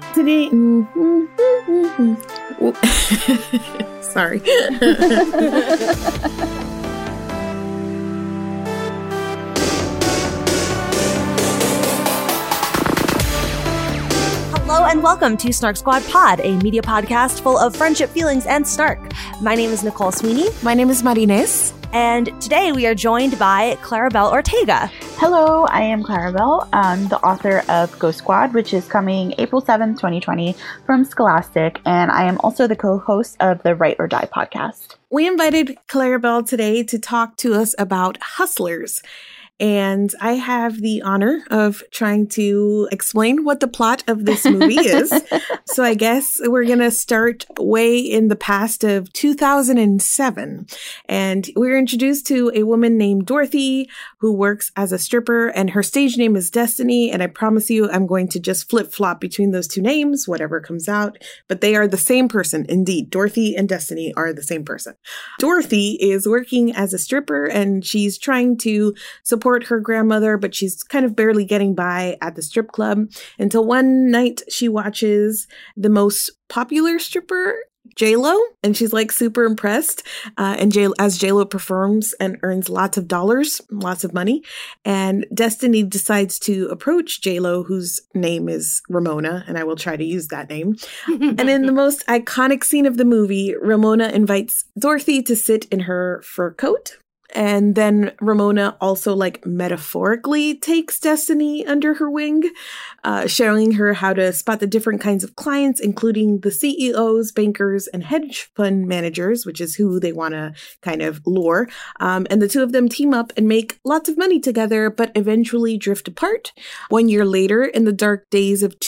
Today, sorry. Hello and welcome to Snark Squad Pod, a media podcast full of friendship, feelings, and snark. My name is Nicole Sweeney. My name is Marines. And today we are joined by Claribel Ortega. Hello, I am Claribel. I'm the author of Ghost Squad, which is coming April 7th, 2020 from Scholastic. And I am also the co-host of the Write or Die podcast. We invited Claribel today to talk to us about Hustlers. And I have the honor of trying to explain what the plot of this movie is. So I guess we're going to start way in the past of 2007. And we're introduced to a woman named Dorothy who works as a stripper, and her stage name is Destiny. And I promise you, I'm going to just flip-flop between those two names, whatever comes out. But they are the same person. Indeed, Dorothy and Destiny are the same person. Dorothy is working as a stripper, and she's trying to support her grandmother, but she's kind of barely getting by at the strip club until one night she watches the most popular stripper, J-Lo, and she's like super impressed. As J-Lo performs and earns lots of dollars, lots of money, and Destiny decides to approach J-Lo, whose name is Ramona, and I will try to use that name. And in the most iconic scene of the movie, Ramona invites Dorothy to sit in her fur coat. And then Ramona also metaphorically takes Destiny under her wing, showing her how to spot the different kinds of clients, including the CEOs, bankers, and hedge fund managers, which is who they want to kind of lure. And the two of them team up and make lots of money together, but eventually drift apart. 1 year later, in the dark days of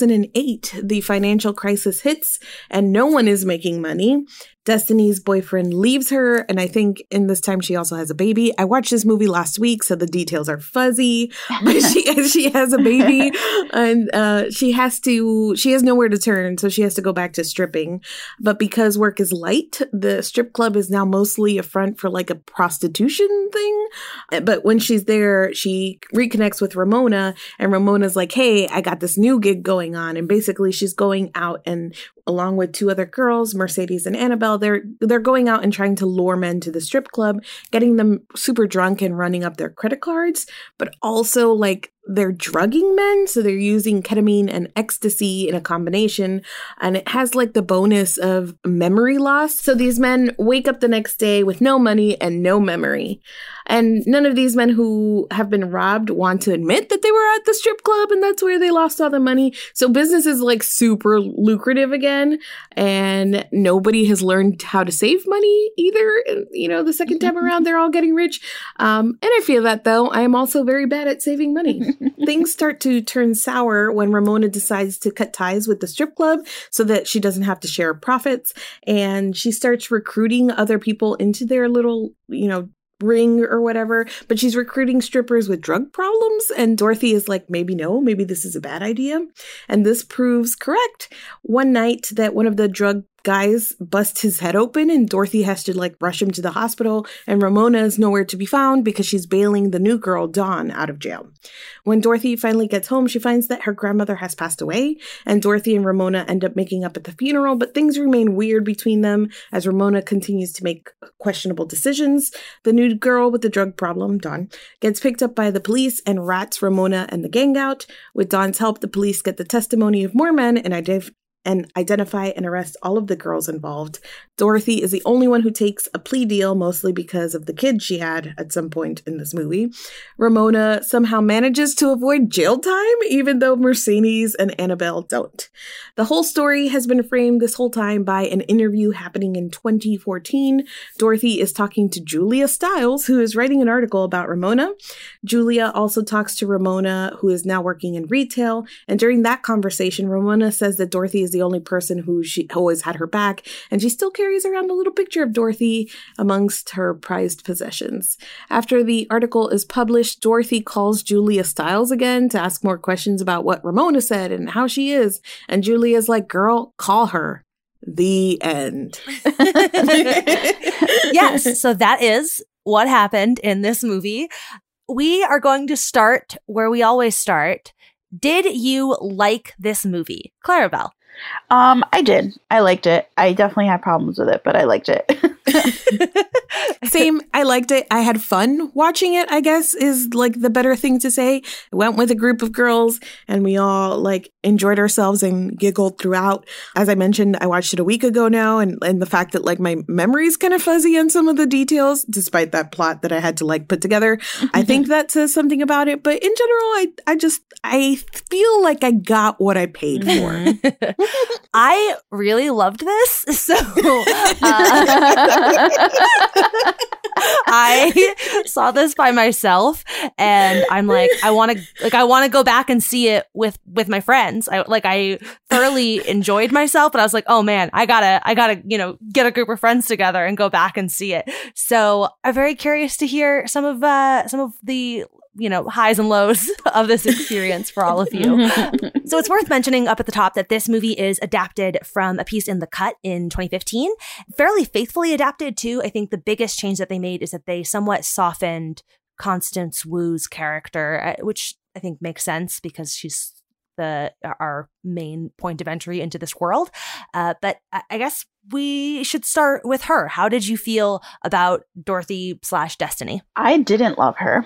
2008, the financial crisis hits and no one is making money. Destiny's boyfriend leaves her, and I think in this time she also has a baby. I watched this movie last week, so the details are fuzzy, but she has a baby, and she has nowhere to turn, so she has to go back to stripping. But because work is light, the strip club is now mostly a front for a prostitution thing. But when she's there, she reconnects with Ramona, and Ramona's like, hey, I got this new gig going on, and basically she's going out and along with two other girls, Mercedes and Annabelle, they're going out and trying to lure men to the strip club, getting them super drunk and running up their credit cards, but also they're drugging men. So they're using ketamine and ecstasy in a combination. And it has the bonus of memory loss. So these men wake up the next day with no money and no memory. And none of these men who have been robbed want to admit that they were at the strip club and that's where they lost all the money. So business is super lucrative again. And nobody has learned how to save money either. And, the second time around, they're all getting rich. And I feel that though, I am also very bad at saving money. Things start to turn sour when Ramona decides to cut ties with the strip club so that she doesn't have to share profits. And she starts recruiting other people into their little, ring or whatever, but she's recruiting strippers with drug problems, and Dorothy is like, maybe this is a bad idea. And this proves correct. One night that one of the drug guys bust his head open and Dorothy has to rush him to the hospital, and Ramona is nowhere to be found because she's bailing the new girl, Dawn, out of jail. When Dorothy finally gets home, she finds that her grandmother has passed away, and Dorothy and Ramona end up making up at the funeral, but things remain weird between them as Ramona continues to make questionable decisions. The new girl with the drug problem, Dawn, gets picked up by the police and rats Ramona and the gang out. With Dawn's help, the police get the testimony of more men and identify and arrest all of the girls involved. Dorothy is the only one who takes a plea deal, mostly because of the kids she had at some point in this movie. Ramona somehow manages to avoid jail time, even though Mercedes and Annabelle don't. The whole story has been framed this whole time by an interview happening in 2014. Dorothy is talking to Julia Stiles, who is writing an article about Ramona. Julia also talks to Ramona, who is now working in retail, and during that conversation, Ramona says that Dorothy is the only person who she always had her back, and she still carries around a little picture of Dorothy amongst her prized possessions. After the article is published, Dorothy calls Julia Stiles again to ask more questions about what Ramona said and how she is, and Julia's like, girl, call her. The end. Yes, so that is what happened in this movie. We are going to start where we always start. Did you like this movie? Clarabelle. I did. I liked it. I definitely had problems with it, but I liked it. Same. I liked it. I had fun watching it, I guess, is like the better thing to say. I went with a group of girls and we all like enjoyed ourselves and giggled throughout. As I mentioned, I watched it a week ago now, and the fact that like my memory's kind of fuzzy on some of the details, despite that plot that I had to like put together. I think that says something about it. But in general, I feel like I got what I paid for. I really loved this. So I saw this by myself and I'm like, I want to go back and see it with my friends. I thoroughly enjoyed myself, but I was like, oh man, I gotta, get a group of friends together and go back and see it. So I'm very curious to hear some of the highs and lows of this experience for all of you. So it's worth mentioning up at the top that this movie is adapted from a piece in The Cut in 2015. Fairly faithfully adapted too. I think the biggest change that they made is that they somewhat softened Constance Wu's character, which I think makes sense because she's our main point of entry into this world. But I guess we should start with her. How did you feel about Dorothy/Destiny? I didn't love her.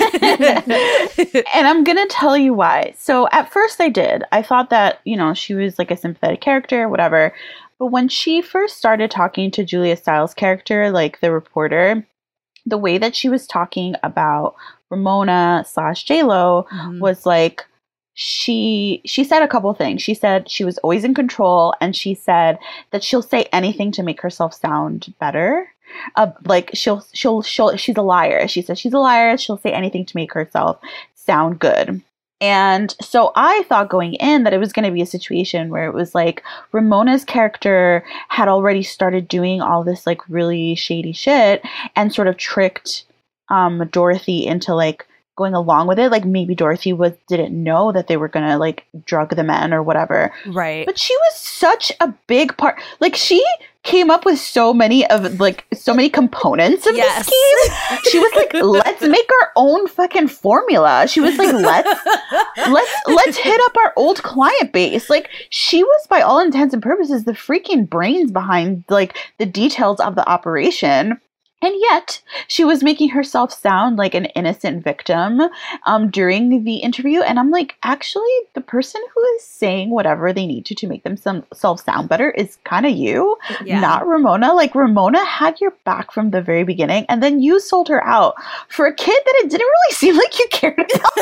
And I'm going to tell you why. So at first I did. I thought that, she was like a sympathetic character, whatever. But when she first started talking to Julia Stiles' character, like the reporter, the way that she was talking about Ramona/J-Lo was like, she said a couple things. She said she was always in control, and she said that she'll say anything to make herself sound better. She's a liar. She says she's a liar. She'll say anything to make herself sound good. And so I thought going in that it was going to be a situation where it was like Ramona's character had already started doing all this like really shady shit and sort of tricked Dorothy into like going along with it. Like maybe Dorothy didn't know that they were gonna like drug the men or whatever. Right. But she was such a big part. Like she came up with so many components of the scheme. She was like, let's make our own fucking formula. She was like, let's hit up our old client base. Like she was by all intents and purposes the freaking brains behind like the details of the operation. And yet, she was making herself sound like an innocent victim during the interview. And I'm like, actually, the person who is saying whatever they need to make themselves sound better is kind of you, not Ramona. Like, Ramona had your back from the very beginning. And then you sold her out for a kid that it didn't really seem like you cared about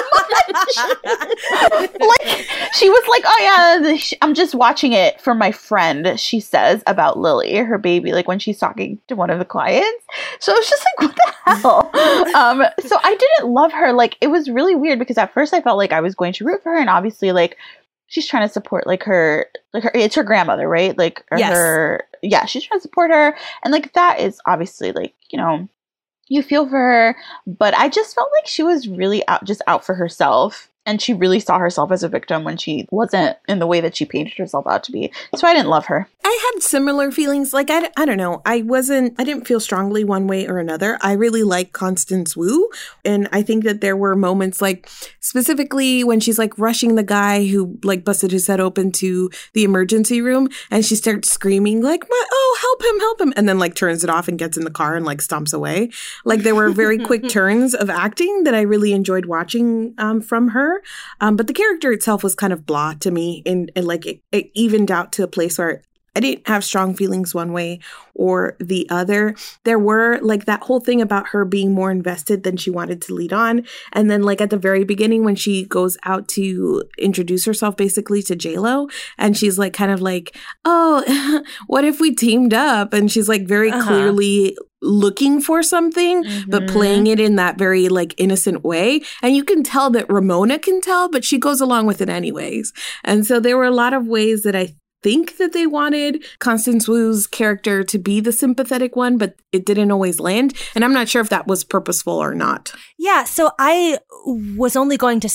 that much. Like, she was like, oh, yeah, I'm just watching it for my friend, she says about Lily, her baby, like when she's talking to one of the clients. So it was just like, what the hell? So I didn't love her. Like, it was really weird because at first I felt like I was going to root for her, and obviously like she's trying to support her it's her grandmother, right? Like she's trying to support her, and like that is obviously like, you feel for her, but I just felt like she was really out for herself. And she really saw herself as a victim when she wasn't in the way that she painted herself out to be. So I didn't love her. I had similar feelings. Like, I don't know. I didn't feel strongly one way or another. I really like Constance Wu. And I think that there were moments like specifically when she's like rushing the guy who like busted his head open to the emergency room. And she starts screaming like, help him. And then like turns it off and gets in the car and like stomps away. Like there were very quick turns of acting that I really enjoyed watching from her. But the character itself was kind of blah to me, and like it evened out to a place where I didn't have strong feelings one way or the other. There were like that whole thing about her being more invested than she wanted to lead on. And then like at the very beginning when she goes out to introduce herself basically to J-Lo, and she's like kind of like, oh, what if we teamed up? And she's like very clearly looking for something, but playing it in that very like innocent way. And you can tell that Ramona can tell, but she goes along with it anyways. And so there were a lot of ways that I think that they wanted Constance Wu's character to be the sympathetic one, but it didn't always land. And I'm not sure if that was purposeful or not. Yeah, so I was only going to say that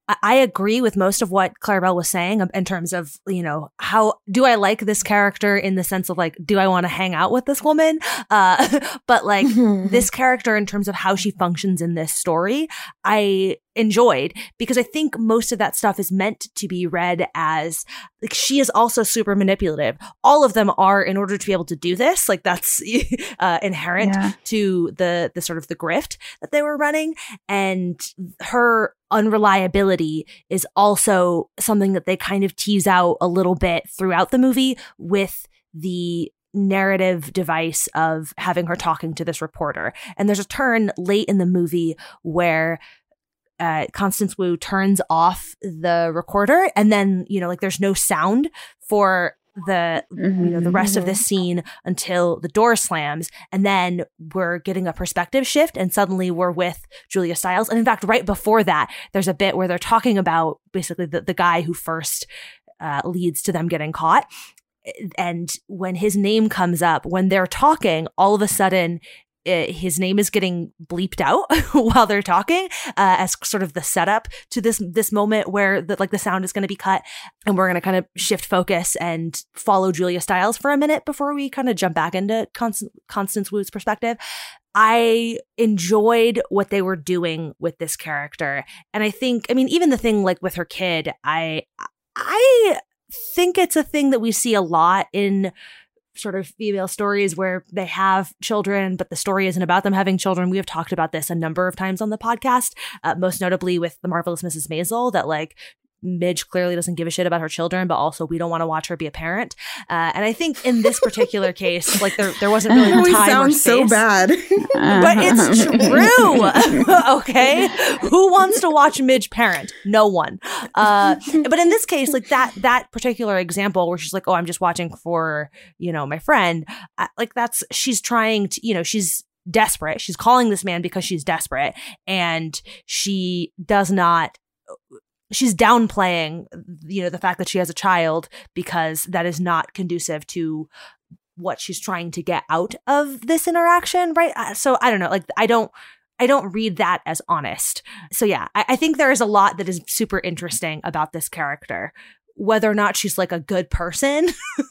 I agree with most of what Claribel was saying in terms of, how do I like this character in the sense of like, do I want to hang out with this woman? But like this character in terms of how she functions in this story, I enjoyed, because I think most of that stuff is meant to be read as like she is also super manipulative. All of them are, in order to be able to do this. Like that's inherent to the sort of the grift that they were running, and her unreliability is also something that they kind of tease out a little bit throughout the movie with the narrative device of having her talking to this reporter. And there's a turn late in the movie where Constance Wu turns off the recorder, and then, like there's no sound for the the rest of this scene until the door slams, and then we're getting a perspective shift, and suddenly we're with Julia Stiles. And in fact, right before that, there's a bit where they're talking about basically the guy who first leads to them getting caught. And when his name comes up, when they're talking, all of a sudden his name is getting bleeped out while they're talking, as sort of the setup to this moment where the sound is going to be cut, and we're going to kind of shift focus and follow Julia Stiles for a minute before we kind of jump back into Constance Wu's perspective. I enjoyed what they were doing with this character, and I think, even the thing like with her kid, I think it's a thing that we see a lot in sort of female stories where they have children, but the story isn't about them having children. We have talked about this a number of times on the podcast, most notably with The Marvelous Mrs. Maisel, that like Midge clearly doesn't give a shit about her children, but also we don't want to watch her be a parent. And I think in this particular case, like there wasn't really the time or space. So bad. But it's true. Okay. Who wants to watch Midge parent? No one. But in this case, like that particular example where she's like, oh, I'm just watching for, my friend, she's trying to, she's desperate. She's calling this man because she's desperate, and she does not. She's downplaying, the fact that she has a child, because that is not conducive to what she's trying to get out of this interaction, right? So I don't know, like I don't read that as honest. So yeah, I think there is a lot that is super interesting about this character. Whether or not she's like a good person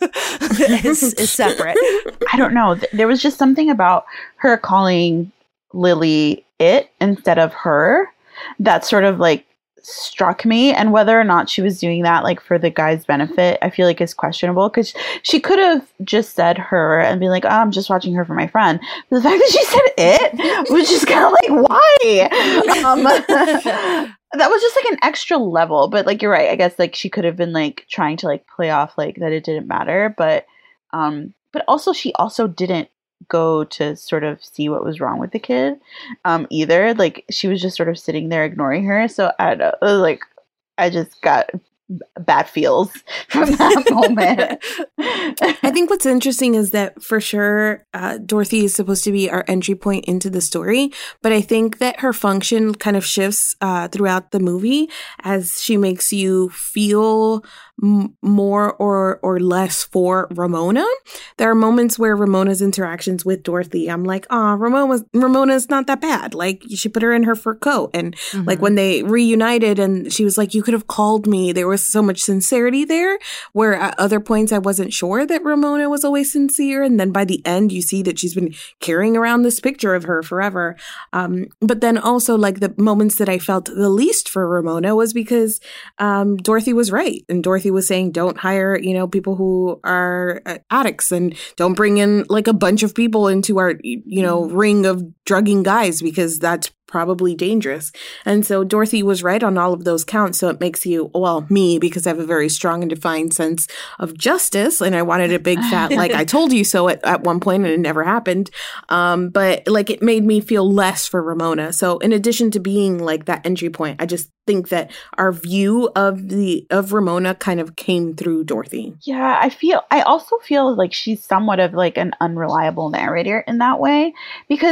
is separate. I don't know. There was just something about her calling Lily it instead of her that sort of like struck me, and whether or not she was doing that like for the guy's benefit, I feel like is questionable, because she could have just said her and be like, oh, I'm just watching her for my friend. But the fact that she said it was just kind of like, why? That was just like an extra level. But like, you're right, I guess like she could have been like trying to like play off like that it didn't matter, but also she also didn't go to sort of see what was wrong with the kid either. Like she was just sort of sitting there ignoring her. So I don't know, like I just got bad feels from that moment. I think what's interesting is that for sure Dorothy is supposed to be our entry point into the story, but I think that her function kind of shifts throughout the movie as she makes you feel more or less for Ramona. There are moments where Ramona's interactions with Dorothy, I'm like, Ramona's not that bad. Like you should put her in her fur coat. And like when they reunited and she was like, you could have called me. There was so much sincerity there, where at other points I wasn't sure that Ramona was always sincere. And then by the end, you see that she's been carrying around this picture of her forever. But then also like the moments that I felt the least for Ramona was because Dorothy was right. And Dorothy was saying, don't hire, people who are addicts, and don't bring in like a bunch of people into our, ring of drugging guys, because that's probably dangerous. And so Dorothy was right on all of those counts. So it makes you, me, because I have a very strong and defined sense of justice, and I wanted a big fat, like I told you so at one point, and it never happened. But like it made me feel less for Ramona. So in addition to being like that entry point, I just think that our view of Ramona kind of came through Dorothy. Yeah, I also feel like she's somewhat of like an unreliable narrator in that way, because like I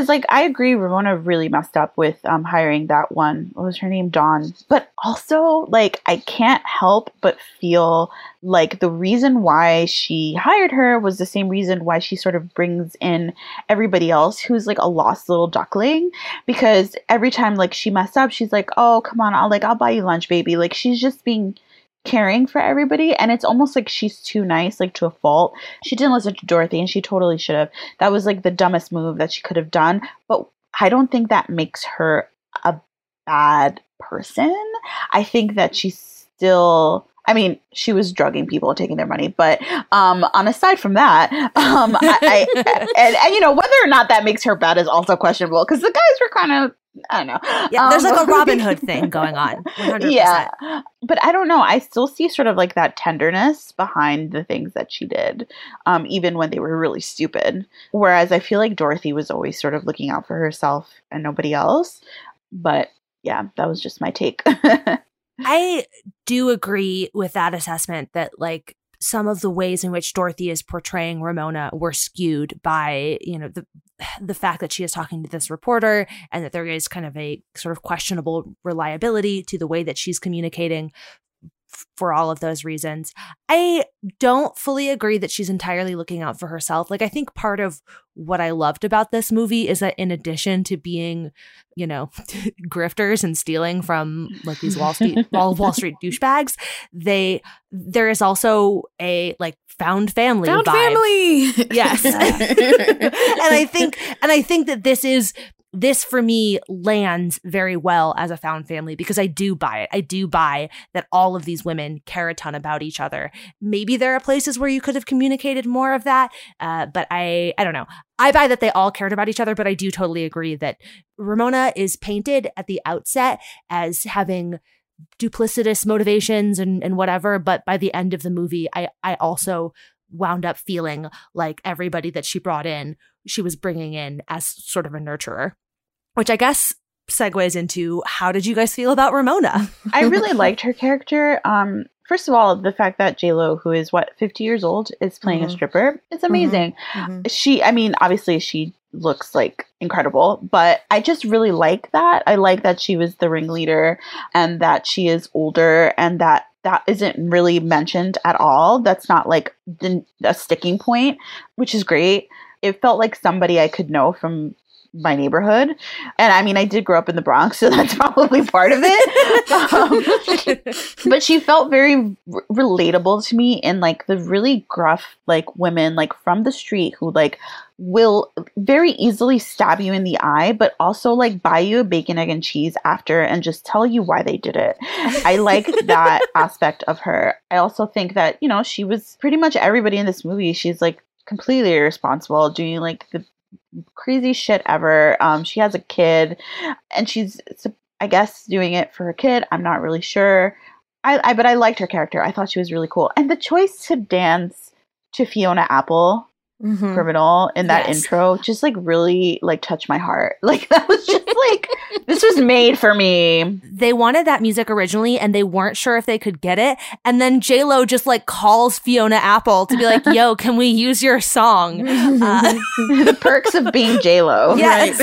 agree. Ramona really messed up with hiring that one. What was her name? Dawn. But also, like, I can't help but feel like the reason why she hired her was the same reason why she sort of brings in everybody else who's like a lost little duckling. Because every time like she messed up, she's like, "Oh, come on, I'll buy you lunch, baby." Like, she's just being caring for everybody, and it's almost like she's too nice, like to a fault. She didn't listen to Dorothy, and she totally should have. That was like the dumbest move that she could have done, but I don't think that makes her a bad person. I think that she's still, I mean, she was drugging people and taking their money, but on aside from that, and you know, whether or not that makes her bad is also questionable, because the guys were kind of, I don't know. Yeah, there's like a Robin Hood thing going on. 100%. Yeah. But I don't know. I still see sort of like that tenderness behind the things that she did, even when they were really stupid. Whereas I feel like Dorothy was always sort of looking out for herself and nobody else. But yeah, that was just my take. I do agree with that assessment that like some of the ways in which Dorothy is portraying Ramona were skewed by, you know, the fact that she is talking to this reporter and that there is kind of a sort of questionable reliability to the way that she's communicating for all of those reasons. I don't fully agree that she's entirely looking out for herself. Like, I think part of what I loved about this movie is that in addition to being, you know, grifters and stealing from like these Wall Street douchebags, there is also a like found family Found vibe. family. Yes. and I think that this for me lands very well as a found family, because I do buy it. I do buy that all of these women care a ton about each other. Maybe there are places where you could have communicated more of that, but I don't know. I buy that they all cared about each other, but I do totally agree that Ramona is painted at the outset as having duplicitous motivations and whatever, but by the end of the movie, I also wound up feeling like everybody that she brought in, she was bringing in as sort of a nurturer. Which I guess segues into, how did you guys feel about Ramona? I really liked her character. First of all, the fact that J-Lo, who is 50 years old, is playing a stripper, it's amazing. I mean, obviously she looks like incredible, but I just really like that. I like that she was the ringleader and that she is older, and that isn't really mentioned at all. That's not like a sticking point, which is great. It felt like somebody I could know from my neighborhood. And I mean, I did grow up in the Bronx, so that's probably part of it. But she felt very relatable to me in like the really gruff, like women like from the street who like will very easily stab you in the eye, but also like buy you a bacon, egg, and cheese after and just tell you why they did it. I like that aspect of her. I also think that, you know, she was pretty much everybody in this movie. She's like completely irresponsible, doing like the crazy shit ever. She has a kid and she's, I guess, doing it for her kid. I'm not really sure. But I liked her character. I thought she was really cool. And the choice to dance to Fiona Apple, Criminal, in that intro just like really like touched my heart. Like, that was just like, this was made for me. They wanted that music originally and they weren't sure if they could get it. And then J-Lo just like calls Fiona Apple to be like, yo, can we use your song? The perks of being J-Lo. Yes.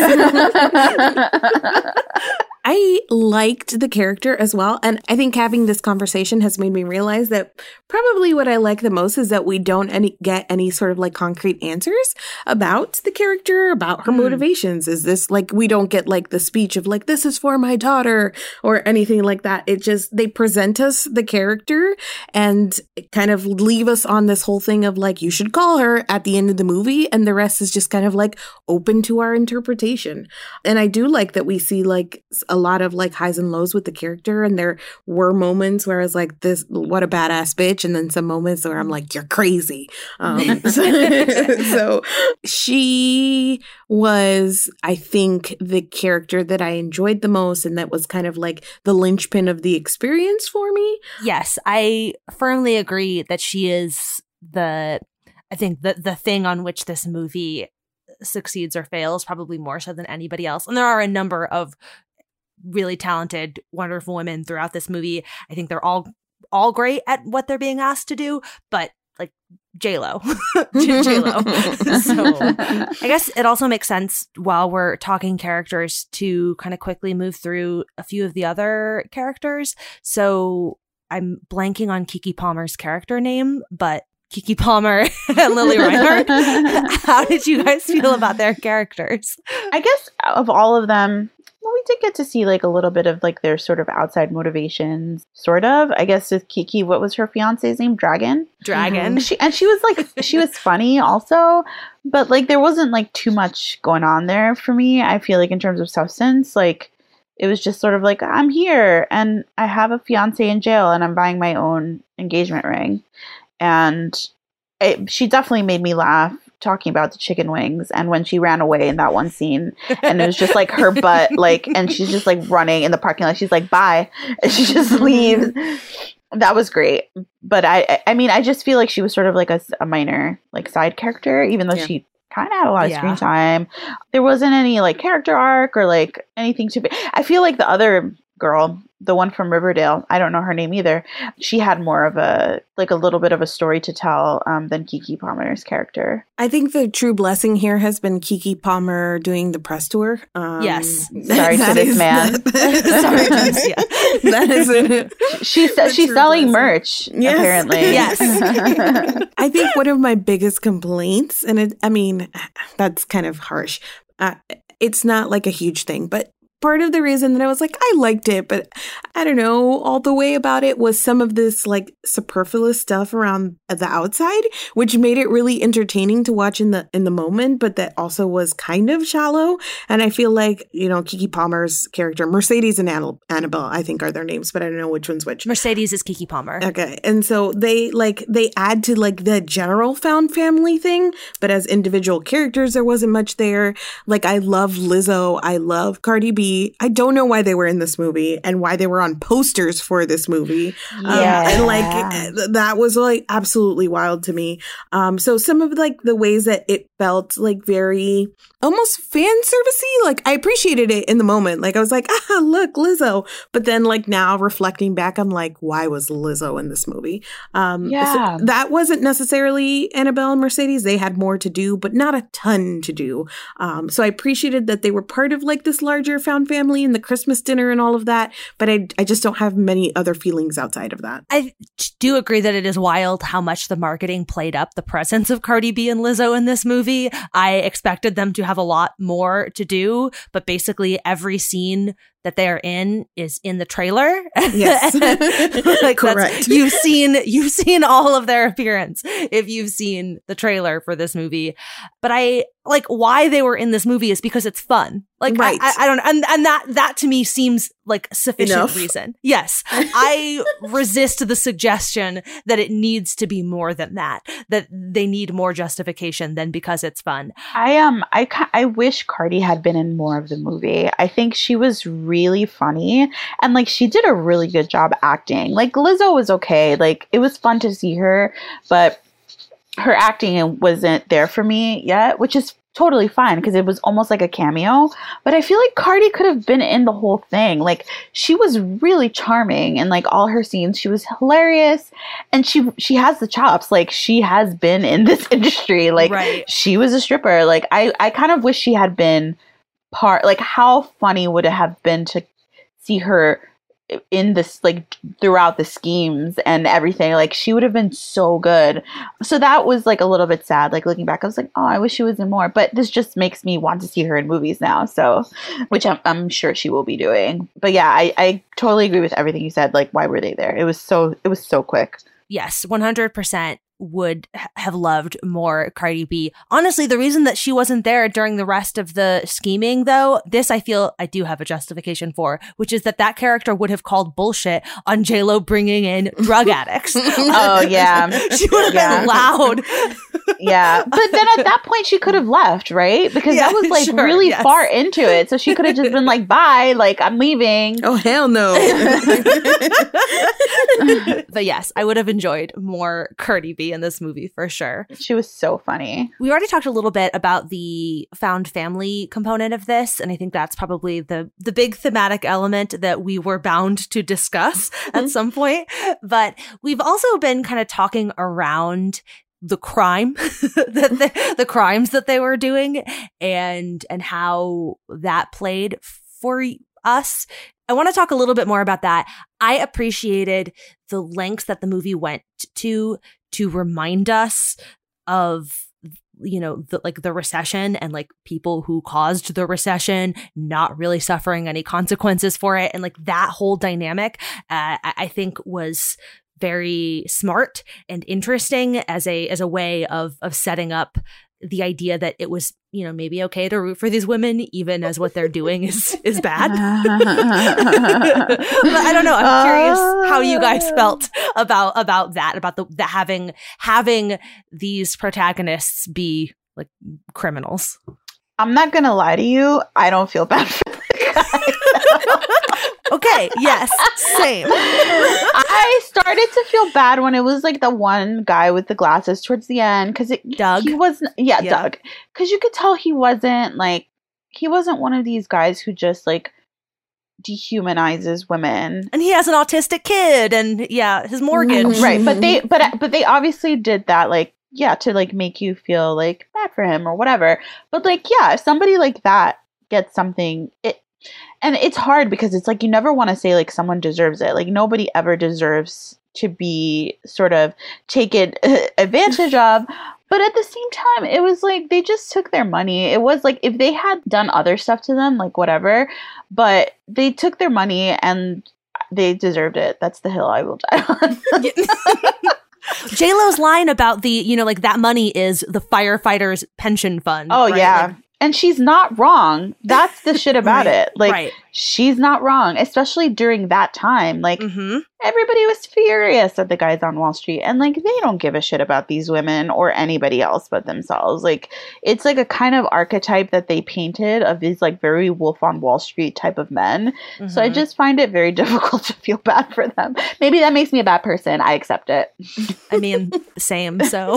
I liked the character as well. And I think having this conversation has made me realize that probably what I like the most is that we don't get any sort of like concrete answers about the character, about her motivations. Is this like, we don't get like the speech of like, this is for my daughter or anything like that. It just, they present us the character and kind of leave us on this whole thing of like, you should call her at the end of the movie. And the rest is just kind of like open to our interpretation. And I do like that we see like a lot of like highs and lows with the character, and there were moments where I was like, this, what a badass bitch, and then some moments where I'm like, you're crazy. So she was, I think, the character that I enjoyed the most, and that was kind of like the linchpin of the experience for me. Yes, I firmly agree that she is the thing on which this movie succeeds or fails, probably more so than anybody else. And there are a number of really talented, wonderful women throughout this movie. I think they're all great at what they're being asked to do, but like J-Lo. J-Lo. So I guess it also makes sense while we're talking characters to kind of quickly move through a few of the other characters. So I'm blanking on Keke Palmer's character name, but Keke Palmer and Lili Reinhart. How did you guys feel about their characters? I guess of all of them, well, we did get to see like a little bit of like their sort of outside motivations, sort of. I guess with Keke, what was her fiance's name? Dragon. Dragon. She was like, she was funny also, but like there wasn't like too much going on there for me. I feel like in terms of substance, like it was just sort of like, I'm here and I have a fiance in jail and I'm buying my own engagement ring. And she definitely made me laugh talking about the chicken wings and when she ran away in that one scene and it was just like her butt like and she's just like running in the parking lot. She's like, bye. And she just leaves. That was great. But I mean, I just feel like she was sort of like a minor like side character, even though she kind of had a lot of screen time. There wasn't any like character arc or like anything to be. I feel like the other girl, the one from Riverdale, I don't know her name either. She had more of a little bit of a story to tell than Keke Palmer's character. I think the true blessing here has been Keke Palmer doing the press tour. Yes. Sorry to this man. Sorry to this, yeah. That is it. She's selling merch, apparently. Yes. I think one of my biggest complaints, and I mean, that's kind of harsh. It's not like a huge thing, but part of the reason that I was like, I liked it, but I don't know all the way about it was some of this like superfluous stuff around the outside, which made it really entertaining to watch in the moment, but that also was kind of shallow. And I feel like, you know, Keke Palmer's character, Mercedes and Annabelle, I think are their names, but I don't know which one's which. Mercedes is Keke Palmer. Okay. And so they add to like the general found family thing, but as individual characters, there wasn't much there. Like I love Lizzo. I love Cardi B. I don't know why they were in this movie and why they were on posters for this movie. And like that was like absolutely wild to me. So some of like the ways that it felt like very almost fan servicey, like I appreciated it in the moment. Like I was like, look, Lizzo. But then like now reflecting back, I'm like, why was Lizzo in this movie? So that wasn't necessarily Annabelle and Mercedes. They had more to do, but not a ton to do. So I appreciated that they were part of like this larger found family and the Christmas dinner and all of that. But I just don't have many other feelings outside of that. I do agree that it is wild how much the marketing played up the presence of Cardi B and Lizzo in this movie. I expected them to have a lot more to do, but basically every scene that they are in is in the trailer. Yes. Like correct. You've seen all of their appearance if you've seen the trailer for this movie. But I like why they were in this movie is because it's fun. Like right. I don't and that to me seems like sufficient Enough. reason. Yes. I resist the suggestion that it needs to be more than that they need more justification than because it's fun. I wish Cardi had been in more of the movie. I think she was really funny and like she did a really good job acting. Like Lizzo was okay. Like it was fun to see her, but her acting wasn't there for me yet, which is totally fine because it was almost like a cameo. But I feel like Cardi could have been in the whole thing. Like she was really charming and like all her scenes, she was hilarious and she has the chops. Like she has been in this industry. Like she was a stripper. Like I kind of wish she had been part. Like how funny would it have been to see her in this, like throughout the schemes and everything. Like she would have been so good. So that was like a little bit sad. Like looking back, I was like, oh, I wish she was in more, but this just makes me want to see her in movies now. So, which I'm sure she will be doing. But yeah, I totally agree with everything you said. Like, why were they there? It was so quick. Yes, 100% would have loved more Cardi B. Honestly, the reason that she wasn't there during the rest of the scheming, though, this I feel I do have a justification for, which is that character would have called bullshit on J-Lo bringing in drug addicts. Oh, yeah. She would have been loud. Yeah. But then at that point, she could have left, right? Because that was like really far into it. So she could have just been like, bye, like I'm leaving. Oh, hell no. But yes, I would have enjoyed more Cardi B in this movie for sure. She was so funny. We already talked a little bit about the found family component of this, and I think that's probably the big thematic element that we were bound to discuss at some point. But we've also been kind of talking around the crime the crimes that they were doing and how that played for us. I want to talk a little bit more about that. I appreciated the lengths that the movie went to remind us of, you know, the recession and like people who caused the recession not really suffering any consequences for it. And like that whole dynamic, I think was very smart and interesting as a way of setting up the idea that it was, you know, maybe okay to root for these women, even as what they're doing is bad. But I don't know. I'm curious how you guys felt about that, about the having these protagonists be like criminals. I'm not gonna lie to you. I don't feel bad for the guys. Okay. Yes. Same. I started to feel bad when it was like the one guy with the glasses towards the end because Doug. He wasn't. Yeah, Doug. Because you could tell he wasn't one of these guys who just like dehumanizes women. And he has an autistic kid, and his mortgage. Right. But they obviously did that like to like make you feel like bad for him or whatever. But like if somebody like that gets something, and it's hard because it's like you never want to say like someone deserves it. Like nobody ever deserves to be sort of taken advantage of. But at the same time, it was like they just took their money. It was like if they had done other stuff to them, like whatever, but they took their money and they deserved it. That's the hill I will die on. J-Lo's line about the, you know, like that money is the firefighters' pension fund. Oh, right? yeah. Like, and she's not wrong. That's the shit about right, it. Like, right. She's not wrong, especially during that time. Like, everybody was furious at the guys on Wall Street. And, like, they don't give a shit about these women or anybody else but themselves. Like, it's, like, a kind of archetype that they painted of these, like, very Wolf on Wall Street type of men. So I just find it very difficult to feel bad for them. Maybe that makes me a bad person. I accept it. I mean, same. So,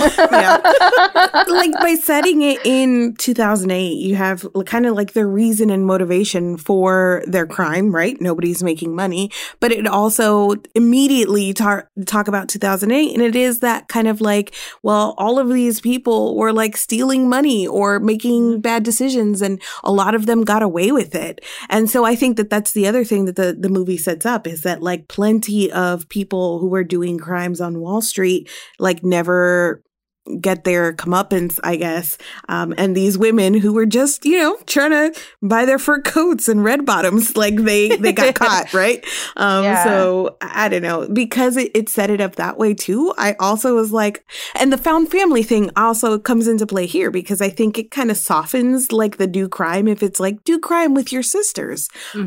like, by setting it in 2008, you have kind of like the reason and motivation for their crime, right? Nobody's making money, but it also immediately talk about 2008. And it is that kind of like, well, all of these people were like stealing money or making bad decisions, and a lot of them got away with it. And so I think that that's the other thing that the movie sets up is that like plenty of people who were doing crimes on Wall Street, like never get their comeuppance, I guess. And these women who were just, you know, trying to buy their fur coats and red bottoms, like they got caught, right? So I don't know, because it set it up that way too. I also was like, and the found family thing also comes into play here because I think it kind of softens like the do crime if it's like do crime with your sisters. So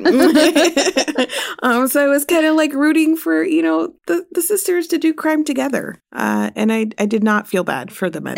I was kind of like rooting for, you know, the sisters to do crime together. And I did not feel bad for the men.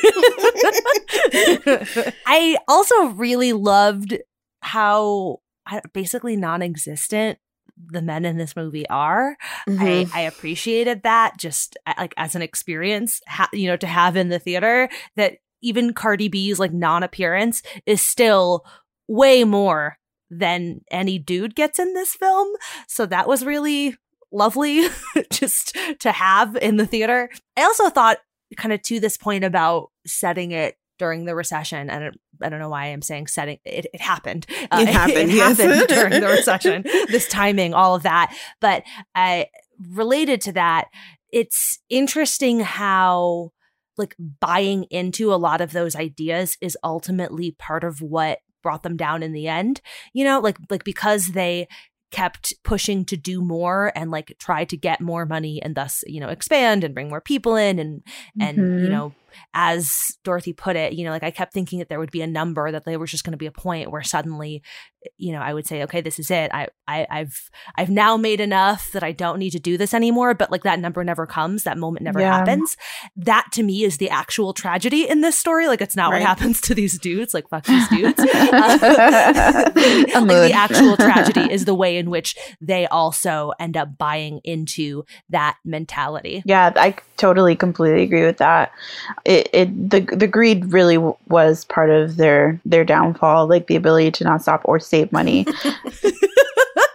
I also really loved how basically non-existent the men in this movie are. I appreciated that just like as an experience, you know, to have in the theater, that even Cardi B's like non-appearance is still way more than any dude gets in this film. So that was really lovely just to have in the theater. I also thought kind of to this point about setting it during the recession, and I don't know why I'm saying setting it happened. It happened, it happened during the recession, this timing, all of that. But related to that, it's interesting how like buying into a lot of those ideas is ultimately part of what brought them down in the end. You know, like because they kept pushing to do more and like try to get more money and thus, you know, expand and bring more people in and you know, as Dorothy put it, you know, like I kept thinking that there would be a number, that there was just going to be a point where suddenly, you know, I would say, okay, this is it. I've now made enough that I don't need to do this anymore. But like that number never comes. That moment never happens. That to me is the actual tragedy in this story. Like it's not what happens to these dudes. Like fuck these dudes. Like the actual tragedy is the way in which they also end up buying into that mentality. Yeah, I totally completely agree with that. The greed really was part of their downfall, like the ability to not stop or save money.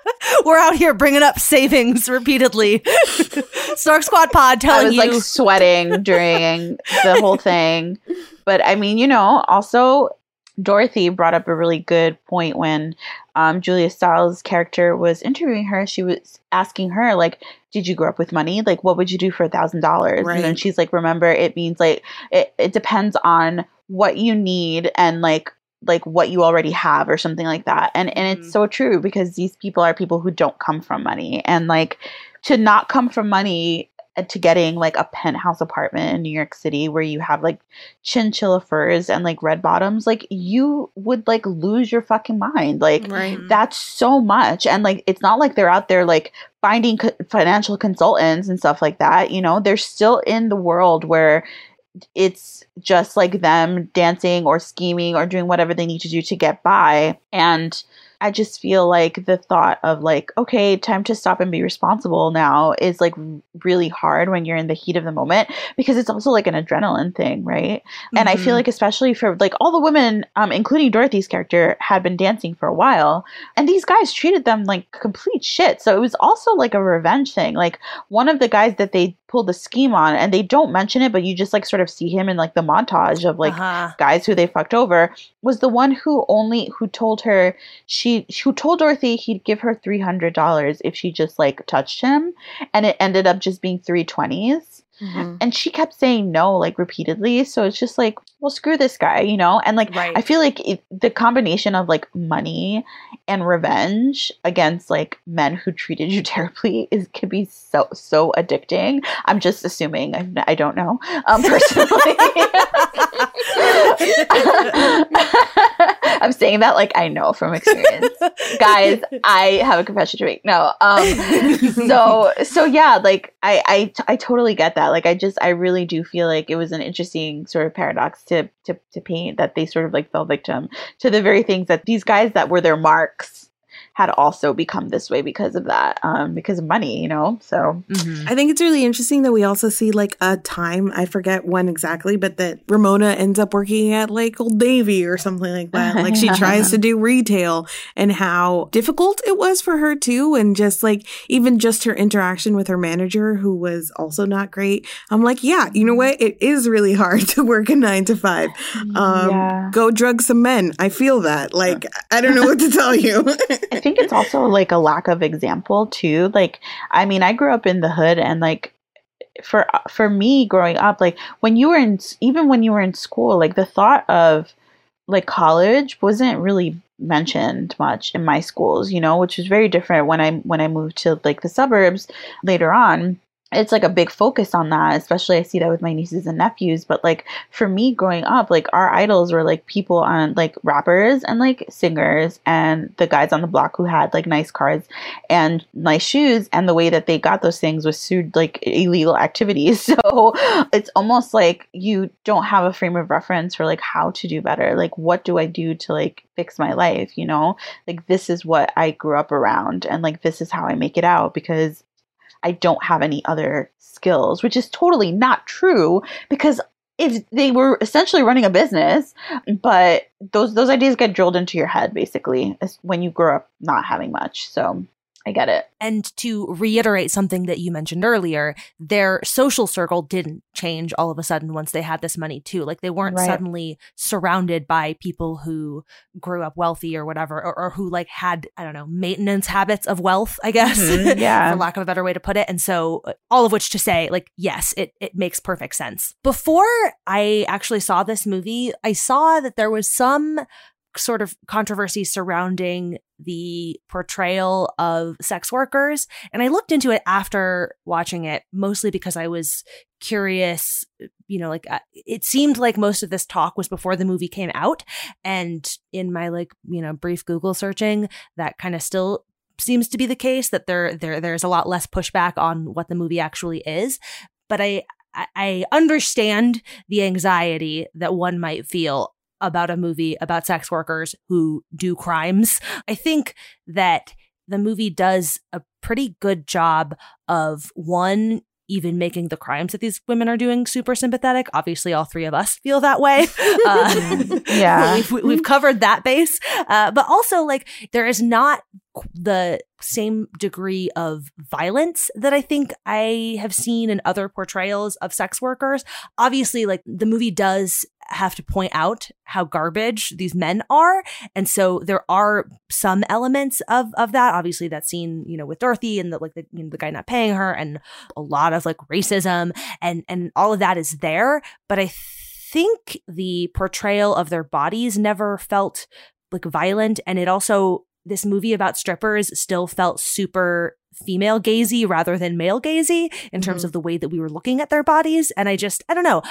We're out here bringing up savings repeatedly. Snark Squad Pod telling you. I was like sweating during the whole thing. But I mean, you know, also Dorothy brought up a really good point when Julia Stiles' character was interviewing her. She was asking her, like, did you grow up with money? Like, what would you do for $1,000? Right. And then she's like, remember, it means like, it depends on what you need and like what you already have or something like that. And it's so true because these people are people who don't come from money, and like to not come from money to getting like a penthouse apartment in New York City where you have like chinchilla furs and like red bottoms, like you would like lose your fucking mind. Like that's so much. And like, it's not like they're out there like finding financial consultants and stuff like that. You know, they're still in the world where it's just like them dancing or scheming or doing whatever they need to do to get by. And I just feel like the thought of like, okay, time to stop and be responsible now is like really hard when you're in the heat of the moment, because it's also like an adrenaline thing, right? And I feel like especially for like all the women, including Dorothy's character, had been dancing for a while, and these guys treated them like complete shit. So it was also like a revenge thing. Like one of the guys that they pulled the scheme on, and they don't mention it, but you just like sort of see him in like the montage of like guys who they fucked over, was the one who told her who told Dorothy he'd give her $300 if she just like touched him, and it ended up just being $320s. And she kept saying no like repeatedly. So it's just like, well, screw this guy, you know? And like, I feel like the combination of like money and revenge against like men who treated you terribly could be so addicting. I'm just assuming. I don't know personally. I'm saying that like I know from experience. Guys, I have a confession to make. No. So yeah, like I totally get that. Like I really do feel like it was an interesting sort of paradox to paint, that they sort of like fell victim to the very things that these guys that were their marks had also become this way because of that, because of money, you know? So I think it's really interesting that we also see like a time, I forget when exactly, but that Ramona ends up working at like Old Navy or something like that. Like she tries to do retail, and how difficult it was for her too. And just like, even just her interaction with her manager, who was also not great. I'm like, yeah, you know what? It is really hard to work a 9 to 5. Go drug some men. I feel that. Like, I don't know what to tell you. I think it's also like a lack of example too. Like, I mean, I grew up in the hood, and like for me growing up, like when you were in school, like the thought of like college wasn't really mentioned much in my schools, you know, which was very different when I moved to like the suburbs later on. It's like a big focus on that, especially I see that with my nieces and nephews. But like for me growing up, like our idols were like people on like rappers and like singers and the guys on the block who had like nice cars and nice shoes. And the way that they got those things was through like illegal activities. So it's almost like you don't have a frame of reference for like how to do better. Like, what do I do to like fix my life? You know, like this is what I grew up around, and like this is how I make it out, because I don't have any other skills, which is totally not true, because if they were essentially running a business, but those ideas get drilled into your head basically when you grow up not having much. So I get it. And to reiterate something that you mentioned earlier, their social circle didn't change all of a sudden once they had this money too. Like they weren't suddenly surrounded by people who grew up wealthy or whatever, or who like had, I don't know, maintenance habits of wealth, I guess, for lack of a better way to put it. And so all of which to say, like, yes, it makes perfect sense. Before I actually saw this movie, I saw that there was some sort of controversy surrounding the portrayal of sex workers. And I looked into it after watching it, mostly because I was curious, you know, like it seemed like most of this talk was before the movie came out. And in my like, you know, brief Google searching, that kind of still seems to be the case, that there's a lot less pushback on what the movie actually is. But I understand the anxiety that one might feel about a movie about sex workers who do crimes. I think that the movie does a pretty good job of, one, even making the crimes that these women are doing super sympathetic. Obviously, all three of us feel that way. Yeah. We've covered that base. But also, like, there is not the same degree of violence that I think I have seen in other portrayals of sex workers. Obviously, like, the movie does have to point out how garbage these men are. And so there are some elements of that. Obviously, that scene, you know, with Dorothy and the guy not paying her, and a lot of like racism and all of that is there. But I think the portrayal of their bodies never felt like violent. And it also, this movie about strippers still felt super female gazy rather than male gazy in terms of the way that we were looking at their bodies. And I don't know.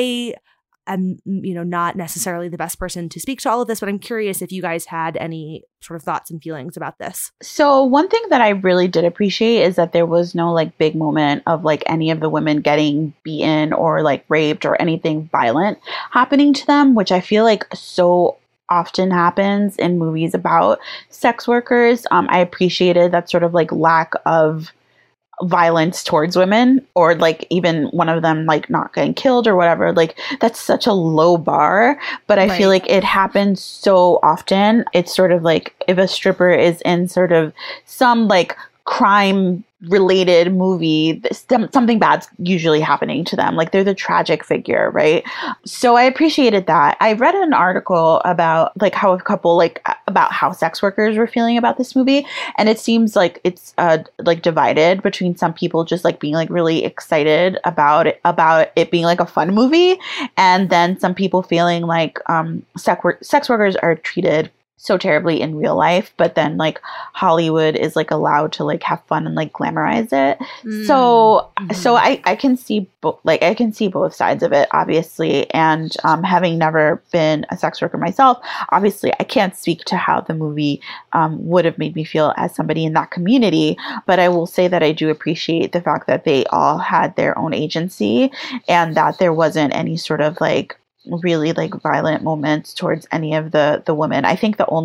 I'm, you know, not necessarily the best person to speak to all of this, but I'm curious if you guys had any sort of thoughts and feelings about this. So one thing that I really did appreciate is that there was no like big moment of like any of the women getting beaten or like raped or anything violent happening to them, which I feel like so often happens in movies about sex workers. I appreciated that sort of like lack of violence towards women, or like even one of them like not getting killed or whatever. Like, that's such a low bar, but I feel like it happens so often. It's sort of like if a stripper is in sort of some like crime related movie, something bad's usually happening to them. Like, they're the tragic figure, right? So I appreciated that. I read an article about like how a couple like about how sex workers were feeling about this movie, and it seems like it's like divided between some people just like being like really excited about it being like a fun movie, and then some people feeling like sex workers are treated so terribly in real life, but then like Hollywood is like allowed to like have fun and like glamorize it. So I can see I can see both sides of it, obviously. And having never been a sex worker myself, obviously I can't speak to how the movie would have made me feel as somebody in that community. But I will say that I do appreciate the fact that they all had their own agency, and that there wasn't any sort of like really like violent moments towards any of the women. I think the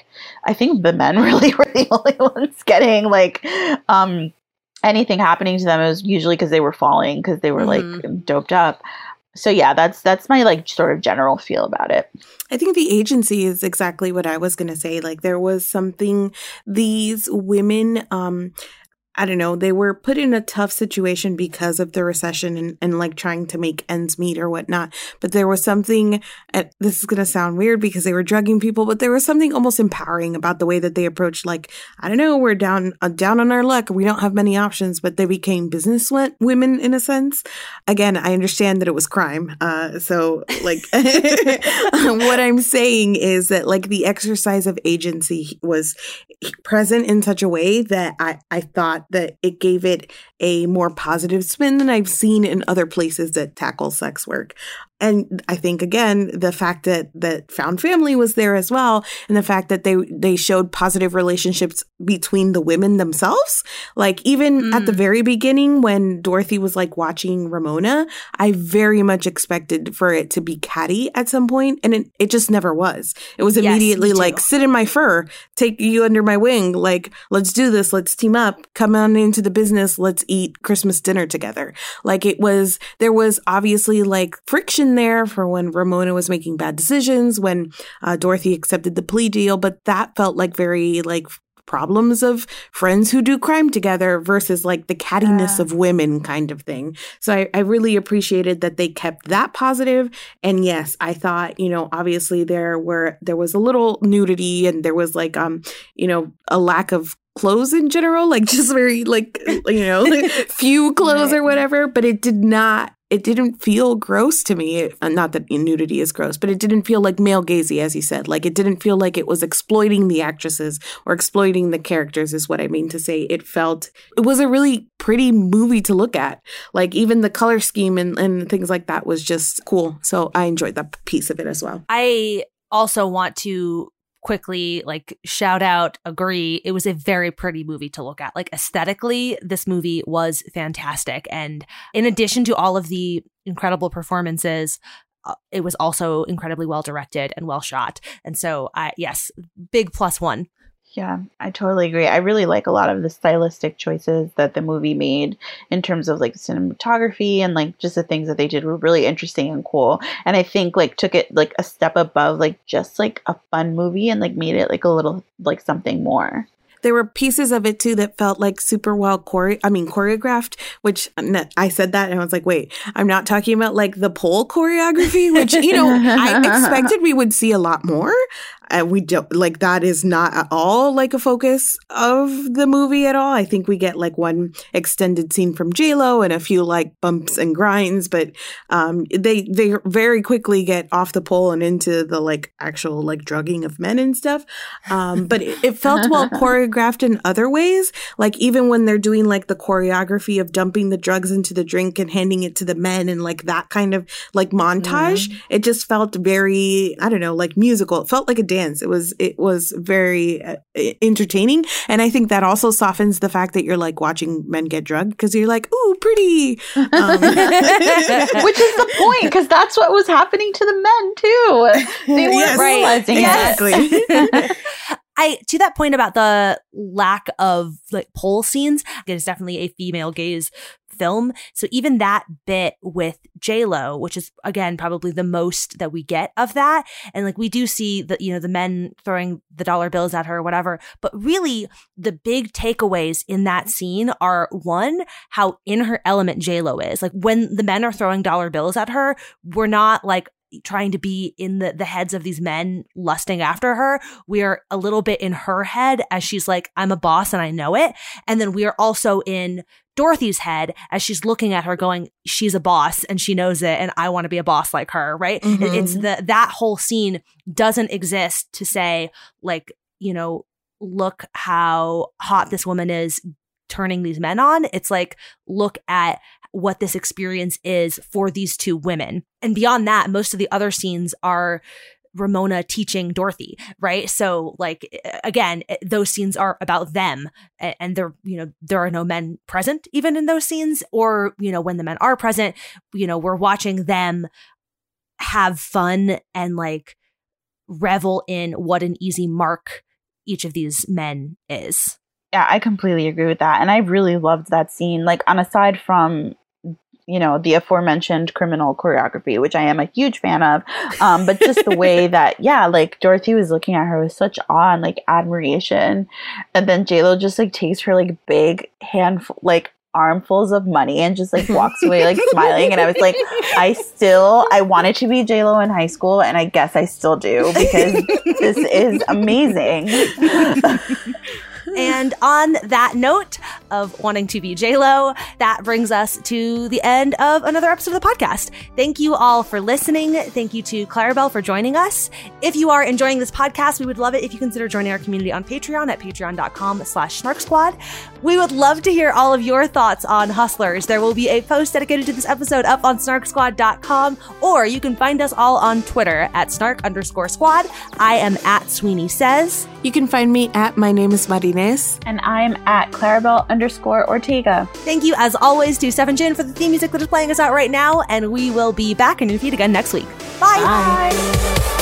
men really were the only ones getting like anything happening to them. It was usually because they were falling, because they were like doped up. So yeah, that's my like sort of general feel about it. I think the agency is exactly what I was going to say. Like, there was something, these women, I don't know, they were put in a tough situation because of the recession and like trying to make ends meet or whatnot. But there was something, this is going to sound weird because they were drugging people, but there was something almost empowering about the way that they approached, like, I don't know, we're down on our luck. We don't have many options, but they became business women in a sense. Again, I understand that it was crime. So like what I'm saying is that like the exercise of agency was present in such a way that I thought that it gave it a more positive spin than I've seen in other places that tackle sex work. And I think, again, the fact that Found Family was there as well, and the fact that they showed positive relationships between the women themselves. Like, even at the very beginning when Dorothy was like watching Ramona, I very much expected for it to be catty at some point, and it just never was. It was immediately like, sit in my fur, take you under my wing, like, let's do this, let's team up, come on into the business, let's eat Christmas dinner together. Like, there was obviously like friction there for when Ramona was making bad decisions, when Dorothy accepted the plea deal, but that felt like very like problems of friends who do crime together versus like the cattiness of women kind of thing. So I really appreciated that they kept that positive. And yes, I thought, you know, obviously there was a little nudity, and there was like you know, a lack of clothes in general, like just very like, you know, few clothes or whatever, but it didn't feel gross to me. Not that nudity is gross, but it didn't feel like male gazy, as you said. Like, it didn't feel like it was exploiting the actresses or exploiting the characters is what I mean to say. It was a really pretty movie to look at. Like, even the color scheme and things like that was just cool. So I enjoyed that piece of it as well. I also want to quickly like shout out, agree, it was a very pretty movie to look at. Like, aesthetically, this movie was fantastic, and in addition to all of the incredible performances, it was also incredibly well directed and well shot. And so yes, big +1. Yeah, I totally agree. I really like a lot of the stylistic choices that the movie made in terms of like cinematography and like just the things that they did were really interesting and cool. And I think like took it like a step above like just like a fun movie and like made it like a little like something more. There were pieces of it too that felt like super well choreographed, which I said that and I was like, wait, I'm not talking about like the pole choreography, which, you know, I expected we would see a lot more. We don't like that is not at all like a focus of the movie at all. I think we get like one extended scene from J-Lo and a few like bumps and grinds, but they very quickly get off the pole and into the like actual like drugging of men and stuff. But it felt well choreographed in other ways. Like even when they're doing like the choreography of dumping the drugs into the drink and handing it to the men and like that kind of like montage, it just felt very, I don't know, like musical. It felt like a dance. It was very entertaining. And I think that also softens the fact that you're like watching men get drugged because you're like, ooh, pretty. Which is the point, because that's what was happening to the men too. They weren't realizing exactly. To that point about the lack of like pole scenes, it is definitely a female gaze film. So even that bit with J-Lo, which is again probably the most that we get of that, and like we do see the, you know, the men throwing the dollar bills at her or whatever, but really the big takeaways in that scene are, one, how in her element J-Lo is. Like when the men are throwing dollar bills at her, we're not like trying to be in the heads of these men lusting after her. We are a little bit in her head as she's like, I'm a boss and I know it. And then we are also in Dorothy's head as she's looking at her going, she's a boss and she knows it and I want to be a boss like her, right? Mm-hmm. It's that whole scene doesn't exist to say like, you know, look how hot this woman is turning these men on. It's like, look at what this experience is for these two women. And beyond that, most of the other scenes are Ramona teaching Dorothy, right? So like, again, those scenes are about them and there, you know, there are no men present even in those scenes, or, you know, when the men are present, you know, we're watching them have fun and like revel in what an easy mark each of these men is. Yeah, I completely agree with that. And I really loved that scene. Like, on aside from, you know, the aforementioned criminal choreography, which I am a huge fan of, but just the way that, yeah, like Dorothy was looking at her with such awe and like admiration. And then J-Lo just like takes her like big handful, like armfuls of money and just like walks away like smiling. And I was like, I wanted to be J-Lo in high school, and I guess I still do, because this is amazing. And on that note of wanting to be J-Lo, that brings us to the end of another episode of the podcast. Thank you all for listening. Thank you to Clarabelle for joining us. If you are enjoying this podcast, we would love it if you consider joining our community on Patreon at patreon.com/snarksquad. We would love to hear all of your thoughts on Hustlers. There will be a post dedicated to this episode up on snarksquad.com, or you can find us all on Twitter at snark_squad. I am at Sweeney Says. You can find me at My Name is Martinez. And I'm at Clarabelle_Ortega. Thank you, as always, to Stephen Jin for the theme music that is playing us out right now, and we will be back in your feed again next week. Bye! Bye.